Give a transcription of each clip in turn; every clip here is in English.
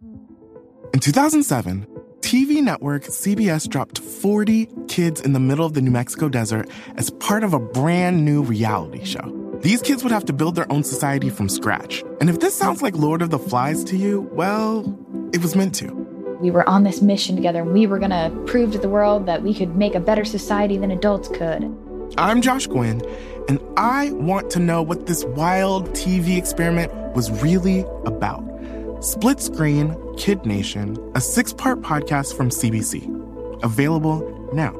In 2007, TV network CBS dropped 40 kids in the middle of the New Mexico desert as part of a brand new reality show. These kids would have to build their own society from scratch. And if this sounds like Lord of the Flies to you, well, it was meant to. We were on this mission together, and we were going to prove to the world that we could make a better society than adults could. I'm Josh Gwynn, and I want to know what this wild TV experiment was really about. Split Screen, Kid Nation, a 6-part podcast from CBC. Available now.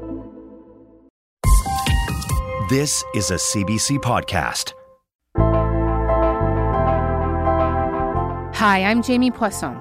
This is a CBC podcast. Hi, I'm Jamie Poisson.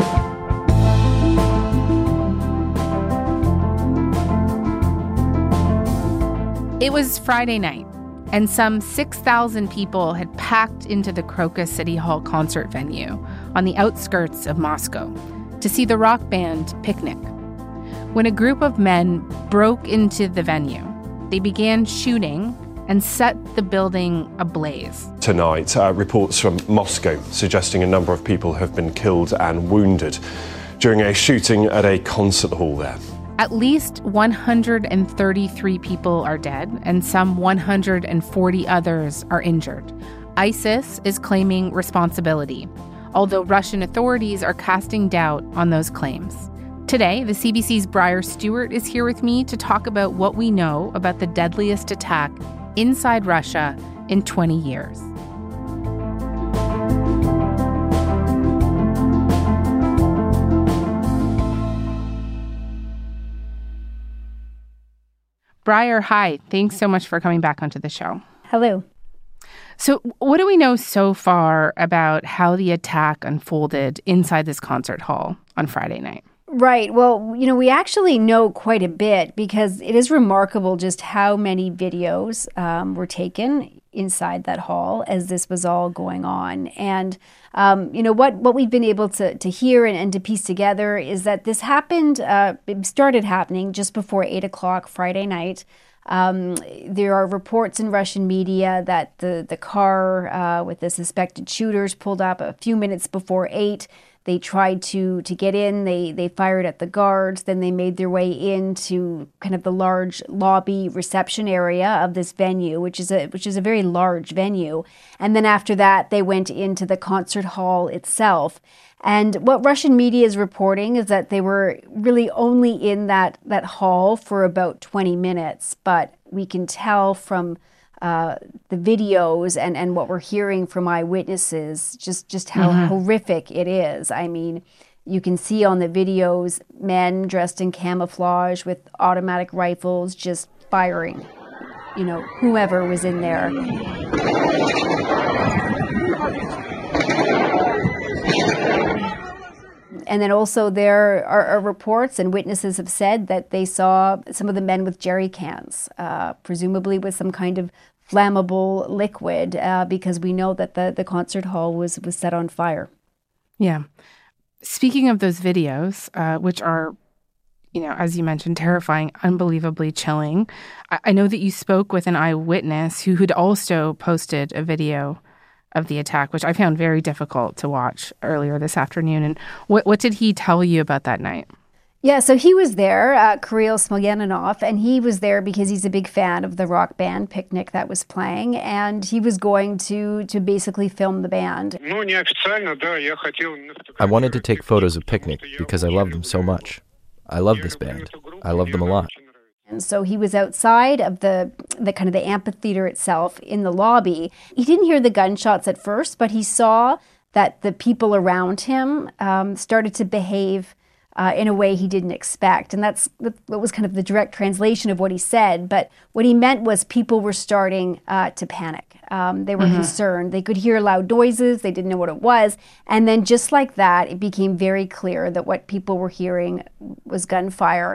It was Friday night, and some 6,000 people had packed into the Crocus City Hall concert venue on the outskirts of Moscow to see the rock band Picnic. When a group of men broke into the venue, they began shooting and set the building ablaze. Tonight, reports from Moscow suggesting a number of people have been killed and wounded during a shooting at a concert hall there. At least 133 people are dead, and some 140 others are injured. ISIS is claiming responsibility, although Russian authorities are casting doubt on those claims. Today, the CBC's Briar Stewart is here with me to talk about what we know about the deadliest attack inside Russia in 20 years. Briar, hi. Thanks so much for coming back onto the show. Hello. So what do we know so far about how the attack unfolded inside this concert hall on Friday night? Right. Well, we actually know quite a bit because it is remarkable just how many videos were taken inside that hall as this was all going on. And, what we've been able to hear and to piece together is that this happened, it started happening just before 8 o'clock Friday night. There are reports in Russian media that the car with the suspected shooters pulled up a few minutes before 8. They tried to get in. They fired at the guards. Then they made their way into kind of the large lobby reception area of this venue, which is a very large venue. And then after that, they went into the concert hall itself. And what Russian media is reporting is that they were really only in that hall for about 20 minutes. But we can tell from the videos and what we're hearing from eyewitnesses, just how horrific it is. I mean, you can see on the videos men dressed in camouflage with automatic rifles just firing, whoever was in there. And then also there are reports and witnesses have said that they saw some of the men with jerry cans, presumably with some kind of flammable liquid, because we know that the concert hall was set on fire. Yeah. Speaking of those videos, which are, as you mentioned, terrifying, unbelievably chilling, I know that you spoke with an eyewitness who had also posted a video of the attack, which I found very difficult to watch earlier this afternoon. And what did he tell you about that night? Yeah, so he was there, Kirill Smolyaninoff, and he was there because he's a big fan of the rock band Picnic that was playing, and he was going to basically film the band. I wanted to take photos of Picnic because I love them so much. I love this band. I love them a lot. And so he was outside of the kind of the amphitheater itself in the lobby. He didn't hear the gunshots at first, but he saw that the people around him started to behave in a way he didn't expect. And that was kind of the direct translation of what he said. But what he meant was people were starting to panic. They were concerned. They could hear loud noises. They didn't know what it was. And then just like that, it became very clear that what people were hearing was gunfire.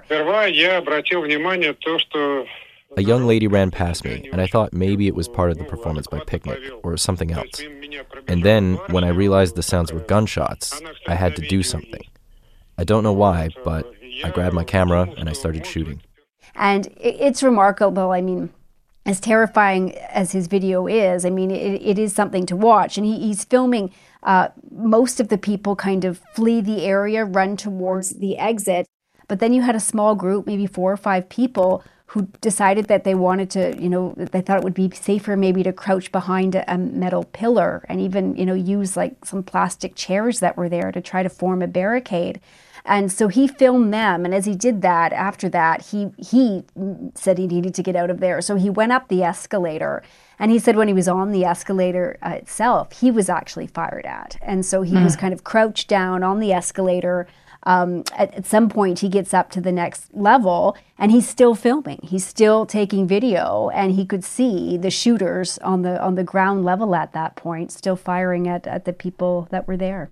A young lady ran past me, and I thought maybe it was part of the performance by Picnic or something else. And then, when I realized the sounds were gunshots, I had to do something. I don't know why, but I grabbed my camera and I started shooting. And it's remarkable. I mean, as terrifying as his video is, I mean, it is something to watch. And he's filming most of the people kind of flee the area, run towards the exit. But then you had a small group, maybe 4 or 5 people, who decided that they wanted to, they thought it would be safer maybe to crouch behind a metal pillar and even, use like some plastic chairs that were there to try to form a barricade. And so he filmed them. And as he did that, after that, he said he needed to get out of there. So he went up the escalator. And he said when he was on the escalator itself, he was actually fired at. And so he was kind of crouched down on the escalator. At some point, he gets up to the next level and he's still filming. He's still taking video, and he could see the shooters on the ground level at that point, still firing at the people that were there.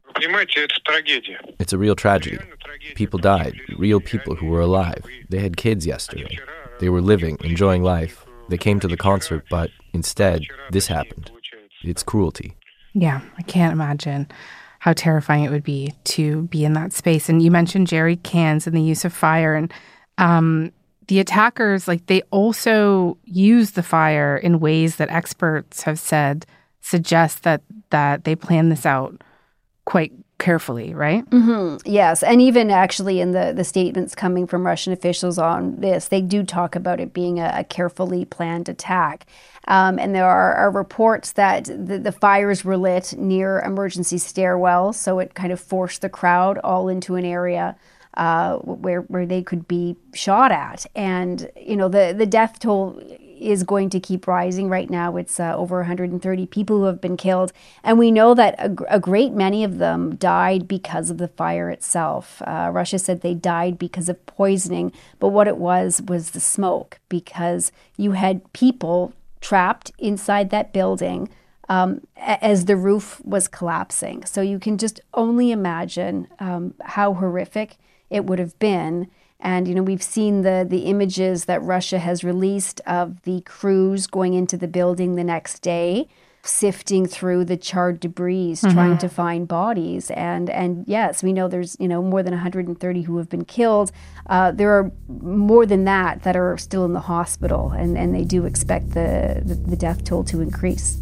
It's a real tragedy. People died, real people who were alive. They had kids yesterday. They were living, enjoying life. They came to the concert, but instead, this happened. It's cruelty. Yeah, I can't imagine how terrifying it would be to be in that space. And you mentioned jerry cans and the use of fire. And the attackers, they also use the fire in ways that experts have said suggest that they plan this out quite carefully, right? Mm-hmm. Yes. And even actually in the statements coming from Russian officials on this, they do talk about it being a carefully planned attack. And there are reports that the fires were lit near emergency stairwells, so it kind of forced the crowd all into an area where they could be shot at. And, the death toll is going to keep rising. Right now, it's over 130 people who have been killed. And we know that a great many of them died because of the fire itself. Russia said they died because of poisoning, but what it was the smoke, because you had people trapped inside that building as the roof was collapsing. So you can just only imagine how horrific it would have been. And, we've seen the images that Russia has released of the crews going into the building the next day, sifting through the charred debris, trying to find bodies. And yes, we know there's, more than 130 who have been killed. There are more than that are still in the hospital, and they do expect the death toll to increase.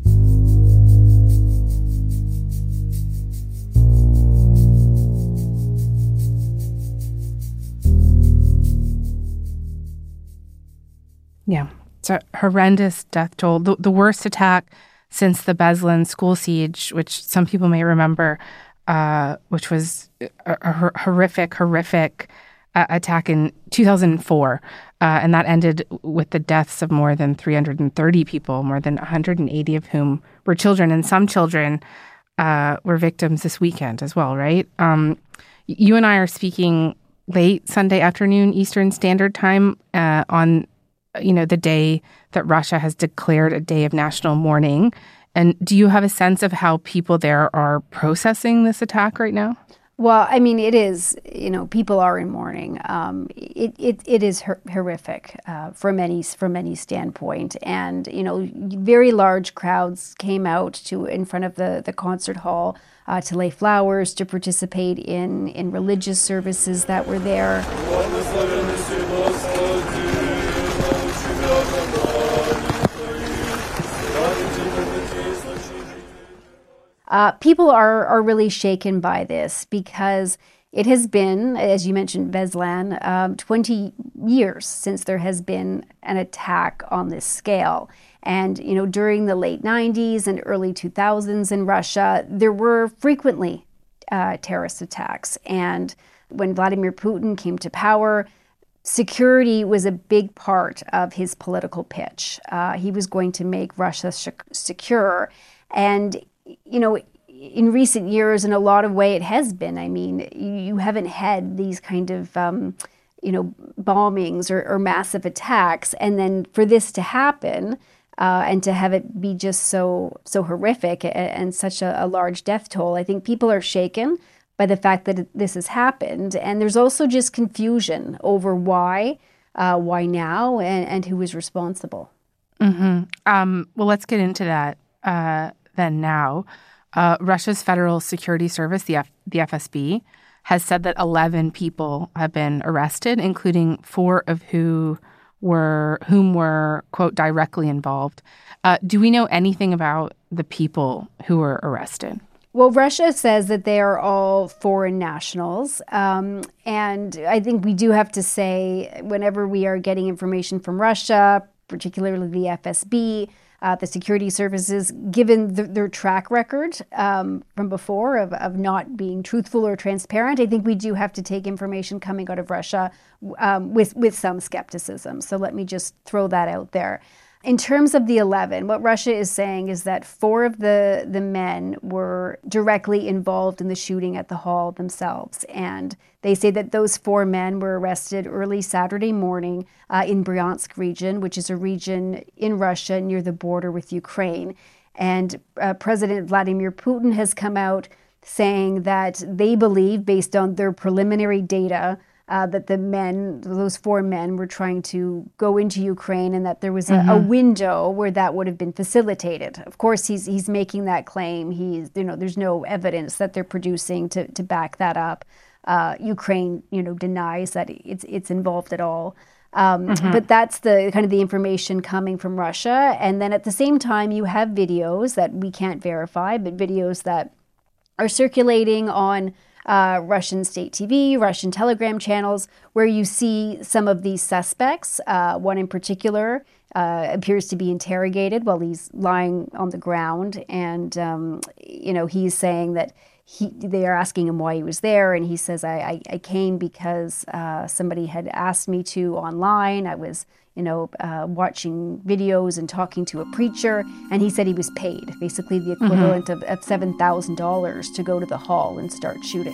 Yeah, it's a horrendous death toll. The worst attack since the Beslan school siege, which some people may remember, which was a horrific attack in 2004. And that ended with the deaths of more than 330 people, more than 180 of whom were children. And some children were victims this weekend as well, right? You and I are speaking late Sunday afternoon Eastern Standard Time on the day that Russia has declared a day of national mourning. And do you have a sense of how people there are processing this attack right now? Well, I mean, it is, people are in mourning. It is horrific from any standpoint. And, very large crowds came out in front of the concert hall to lay flowers, to participate in religious services that were there. People are really shaken by this because it has been, as you mentioned, Beslan, 20 years since there has been an attack on this scale. And, during the late 90s and early 2000s in Russia, there were frequently terrorist attacks. And when Vladimir Putin came to power, security was a big part of his political pitch. He was going to make Russia secure. And in recent years, in a lot of way, it has been. I mean, you haven't had these kind of, bombings or massive attacks. And then for this to happen and to have it be just so horrific and such a large death toll, I think people are shaken by the fact that this has happened. And there's also just confusion over why now, and who is responsible. Mm-hmm. Well, let's get into that then now. Russia's Federal Security Service, the FSB, has said that 11 people have been arrested, including 4 of who were, quote, directly involved. Do we know anything about the people who were arrested? Well, Russia says that they are all foreign nationals. And I think we do have to say, whenever we are getting information from Russia, particularly the FSB, the security services, given their track record from before of not being truthful or transparent, I think we do have to take information coming out of Russia with some skepticism. So let me just throw that out there. In terms of the 11, what Russia is saying is that 4 of the men were directly involved in the shooting at the hall themselves. And they say that those 4 men were arrested early Saturday morning in Bryansk region, which is a region in Russia near the border with Ukraine. And President Vladimir Putin has come out saying that they believe, based on their preliminary data, that those 4 men were trying to go into Ukraine, and that there was a window where that would have been facilitated. Of course, he's making that claim. There's no evidence that they're producing to back that up. Ukraine, denies that it's involved at all. But that's the kind of the information coming from Russia. And then at the same time, you have videos that we can't verify, but videos that are circulating on Russian state TV, Russian Telegram channels, where you see some of these suspects. One in particular appears to be interrogated while he's lying on the ground, and he's saying that they are asking him why he was there, and he says, I came because somebody had asked me to online. I was watching videos and talking to a preacher, and he said he was paid, basically the equivalent of $7,000 to go to the hall and start shooting.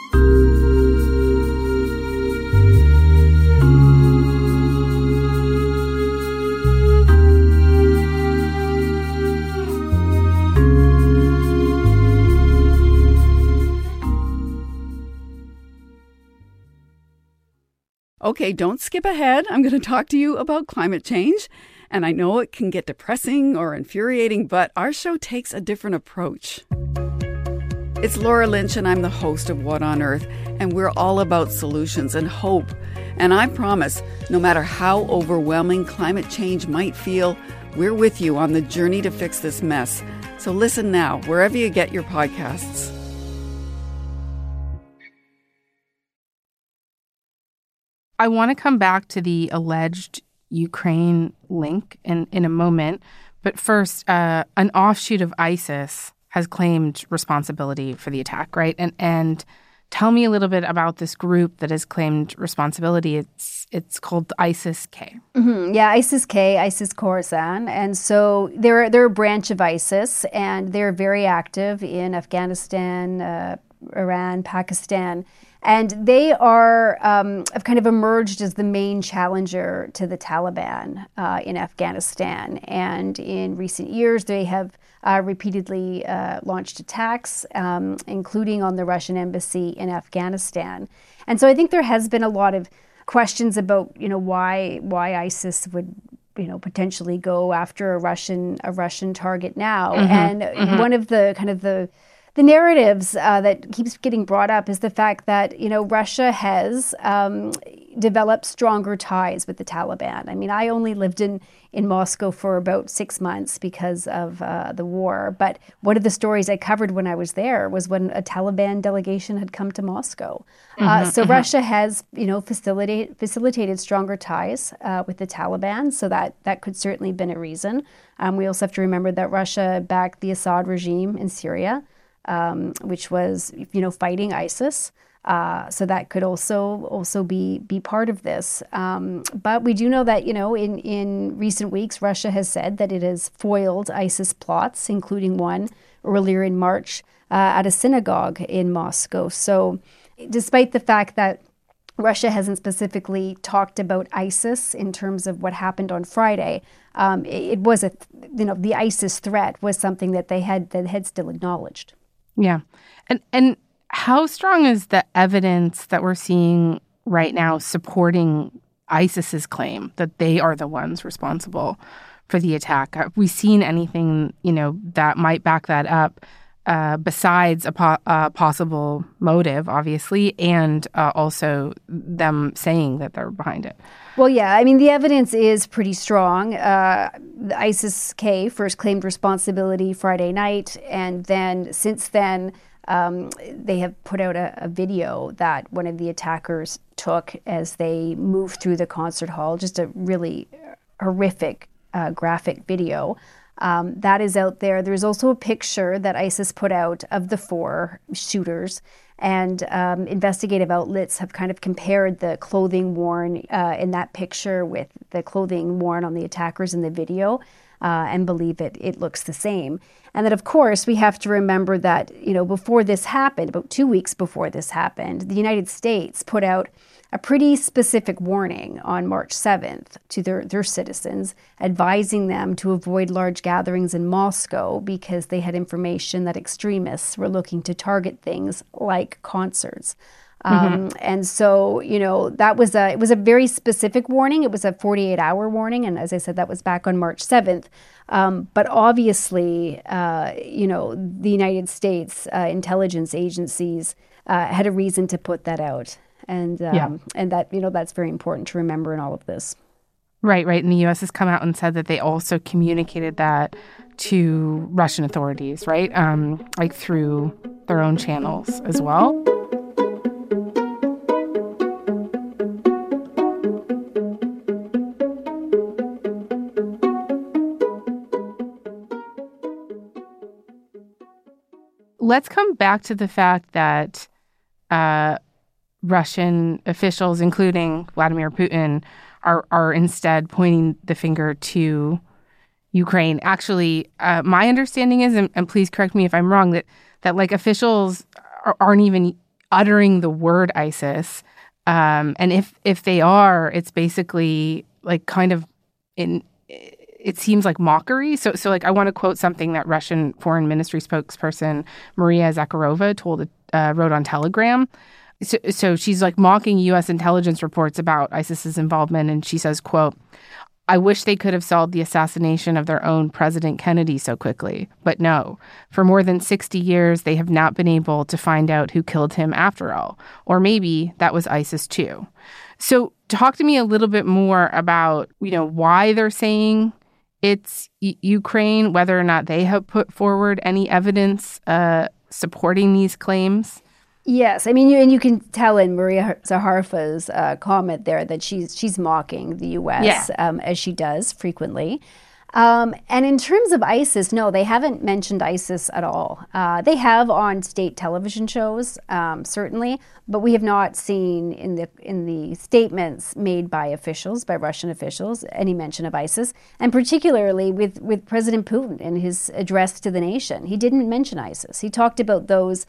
Okay, don't skip ahead. I'm going to talk to you about climate change. And I know it can get depressing or infuriating, but our show takes a different approach. It's Laura Lynch, and I'm the host of What on Earth, and we're all about solutions and hope. And I promise, no matter how overwhelming climate change might feel, we're with you on the journey to fix this mess. So listen now, wherever you get your podcasts. I want to come back to the alleged Ukraine link in a moment. But first, an offshoot of ISIS has claimed responsibility for the attack, right? And tell me a little bit about this group that has claimed responsibility. It's called ISIS-K. Yeah, ISIS-K, ISIS-Khorasan. And so they're a branch of ISIS, and they're very active in Afghanistan, Iran, Pakistan. And they have kind of emerged as the main challenger to the Taliban in Afghanistan. And in recent years, they have repeatedly launched attacks, including on the Russian embassy in Afghanistan. And so I think there has been a lot of questions about, why ISIS would, potentially go after a Russian target now. And one of the kind of the narratives that keeps getting brought up is the fact that, Russia has developed stronger ties with the Taliban. I mean, I only lived in Moscow for about 6 months because of the war. But one of the stories I covered when I was there was when a Taliban delegation had come to Moscow. So Russia has, facilitated stronger ties with the Taliban. So that could certainly have been a reason. We also have to remember that Russia backed the Assad regime in Syria, which was, fighting ISIS. So that could also be part of this. But we do know that, in recent weeks, Russia has said that it has foiled ISIS plots, including one earlier in March at a synagogue in Moscow. So despite the fact that Russia hasn't specifically talked about ISIS in terms of what happened on Friday, it was the ISIS threat was something that they had still acknowledged. Yeah. And how strong is the evidence that we're seeing right now supporting ISIS's claim that they are the ones responsible for the attack? Have we seen anything, that might back that up? besides a possible motive, obviously, and also them saying that they're behind it. Well, yeah, I mean, the evidence is pretty strong. The ISIS-K first claimed responsibility Friday night, and then since then, they have put out a video that one of the attackers took as they moved through the concert hall, just a really horrific graphic video. That is out there. There's also a picture that ISIS put out of the 4 shooters, and investigative outlets have kind of compared the clothing worn in that picture with the clothing worn on the attackers in the video, and believe it looks the same. And then, of course, we have to remember that, before this happened, about 2 weeks before this happened, the United States put out a pretty specific warning on March 7th to their citizens, advising them to avoid large gatherings in Moscow because they had information that extremists were looking to target things like concerts. And so, it was a very specific warning. It was a 48-hour warning. And as I said, that was back on March 7th. But obviously, the United States intelligence agencies had a reason to put that out. And that, that's very important to remember in all of this. Right. And the U.S. has come out and said that they also communicated that to Russian authorities, right? Like through their own channels as well. Let's come back to the fact that Russian officials, including Vladimir Putin, are instead pointing the finger to Ukraine. Actually, my understanding is, and please correct me if I'm wrong, that like officials aren't even uttering the word ISIS, and if they are, it's basically like kind of it seems like mockery. So like I want to quote something that Russian Foreign Ministry spokesperson Maria Zakharova wrote on Telegram. So she's like mocking U.S. intelligence reports about ISIS's involvement, and she says, quote, "I wish they could have solved the assassination of their own President Kennedy so quickly. But no, for more than 60 years, they have not been able to find out who killed him after all. Or maybe that was ISIS too." So talk to me a little bit more about, why they're saying it's Ukraine, whether or not they have put forward any evidence supporting these claims. Yes, I mean, and you can tell in Maria Zakharova's comment there that she's mocking the U.S. As she does frequently. And in terms of ISIS, no, they haven't mentioned ISIS at all. They have on state television shows, certainly, but we have not seen in the statements made by Russian officials, any mention of ISIS, and particularly with President Putin in his address to the nation. He didn't mention ISIS. He talked about those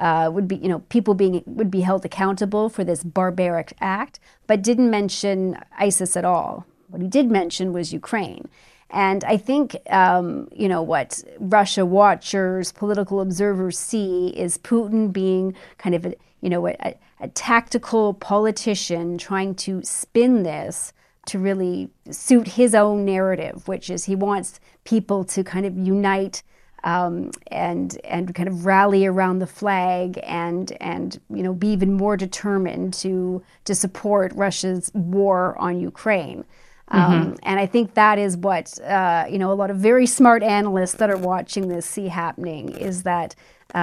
people would be held accountable for this barbaric act, but didn't mention ISIS at all. What he did mention was Ukraine. And I think, what Russia watchers, political observers see is Putin being kind of a tactical politician trying to spin this to really suit his own narrative, which is he wants people to kind of unite and kind of rally around the flag and be even more determined to support Russia's war on Ukraine. And I think that is what a lot of very smart analysts that are watching this see happening is that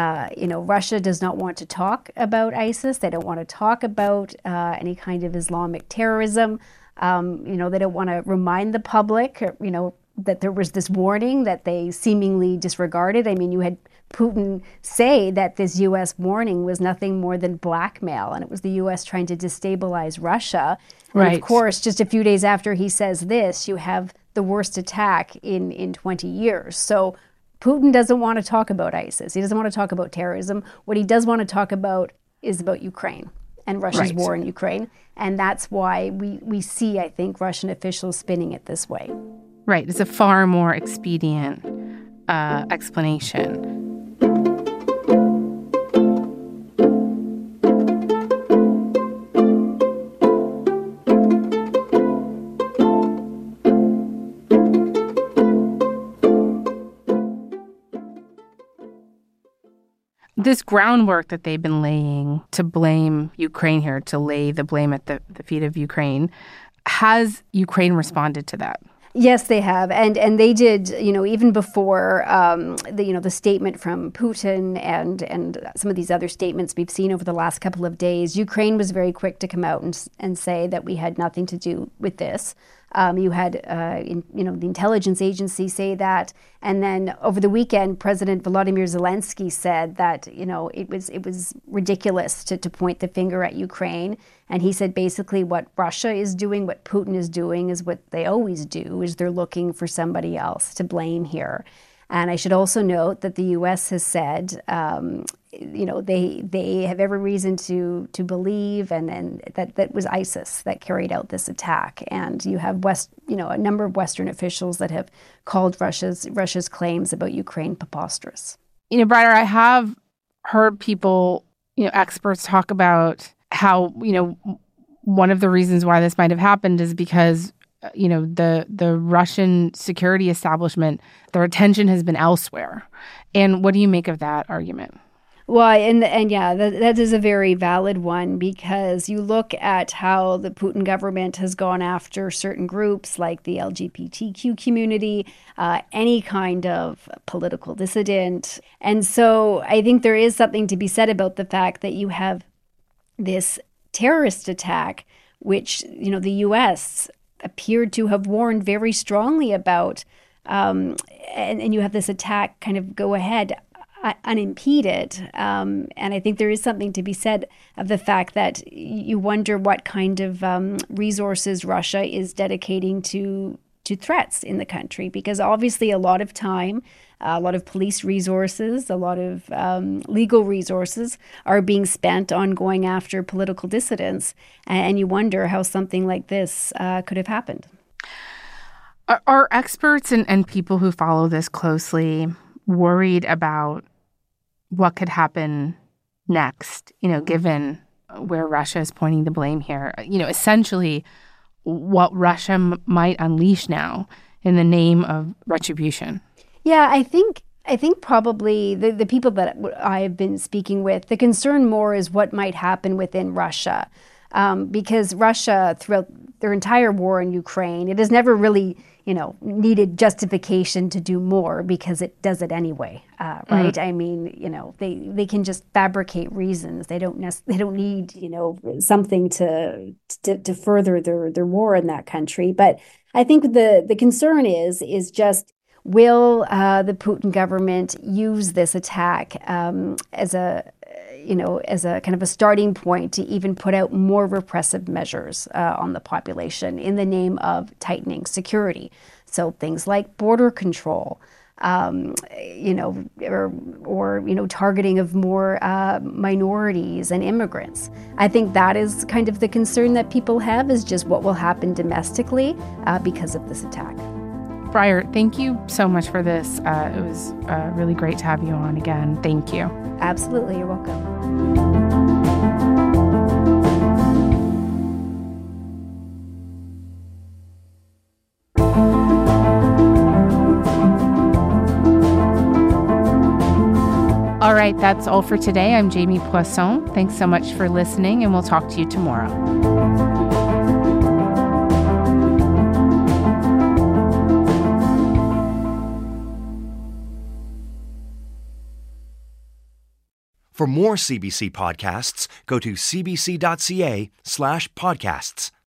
Russia does not want to talk about ISIS. They don't want to talk about any kind of Islamic terrorism. They don't want to remind the public, that there was this warning that they seemingly disregarded. I mean, you had Putin say that this U.S. warning was nothing more than blackmail, and it was the U.S. trying to destabilize Russia. Right. And of course, just a few days after he says this, you have the worst attack in 20 years. So Putin doesn't want to talk about ISIS. He doesn't want to talk about terrorism. What he does want to talk about is about Ukraine and Russia's war in Ukraine. And that's why we see, I think, Russian officials spinning it this way. Right. It's a far more expedient explanation. this groundwork that they've been laying to blame Ukraine here, to lay the blame at the feet of Ukraine, has Ukraine responded to that? Yes, they have, and they did. Even before the statement from Putin and some of these other statements we've seen over the last couple of days, Ukraine was very quick to come out and say that we had nothing to do with this. You had the intelligence agency say that, and then over the weekend, President Volodymyr Zelensky said that it was ridiculous to point the finger at Ukraine, and he said basically what Russia is doing, what Putin is doing, is what they always do, is they're looking for somebody else to blame here. And I should also note that the U.S. has said, they have every reason to believe, and that was ISIS that carried out this attack. And you have a number of Western officials that have called Russia's claims about Ukraine preposterous. Briar, I have heard people, experts talk about how, one of the reasons why this might have happened is because the Russian security establishment, their attention has been elsewhere. And what do you make of that argument? Well, and yeah, that is a very valid one, because you look at how the Putin government has gone after certain groups like the LGBTQ community, any kind of political dissident. And so I think there is something to be said about the fact that you have this terrorist attack, which, the U.S. appeared to have warned very strongly about, and you have this attack kind of go ahead unimpeded. And I think there is something to be said of the fact that you wonder what kind of resources Russia is dedicating to threats in the country, because obviously a lot of time, a lot of police resources, a lot of legal resources are being spent on going after political dissidents. And you wonder how something like this could have happened. Are experts and people who follow this closely worried about what could happen next, given where Russia is pointing the blame here? Essentially what Russia might unleash now in the name of retribution. Yeah, I think probably the people that I have been speaking with, the concern more is what might happen within Russia. Because Russia, throughout their entire war in Ukraine, it has never really, needed justification to do more, because it does it anyway, right? I mean, they can just fabricate reasons. They don't need, something to further their war in that country. But I think the concern is just, will the Putin government use this attack as a kind of a starting point to even put out more repressive measures on the population in the name of tightening security? So things like border control, or targeting of more minorities and immigrants. I think that is kind of the concern that people have, is just what will happen domestically because of this attack. Briar, thank you so much for this. It was really great to have you on again. Thank you. Absolutely. You're welcome. All right, that's all for today. I'm Jamie Poisson. Thanks so much for listening, and we'll talk to you tomorrow. For more CBC podcasts, go to cbc.ca/podcasts.